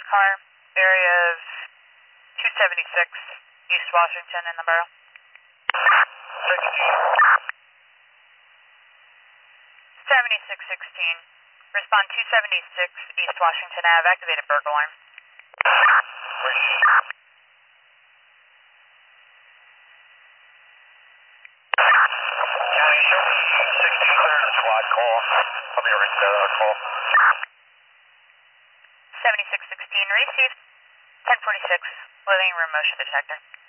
car, area of 276 East Washington in the borough. 7616. Respond 276 East Washington Ave. Activated burglar alarm. County, show me 1600 squad call. Let me arrange that call. 7616 received. 1046. Living room motion detector.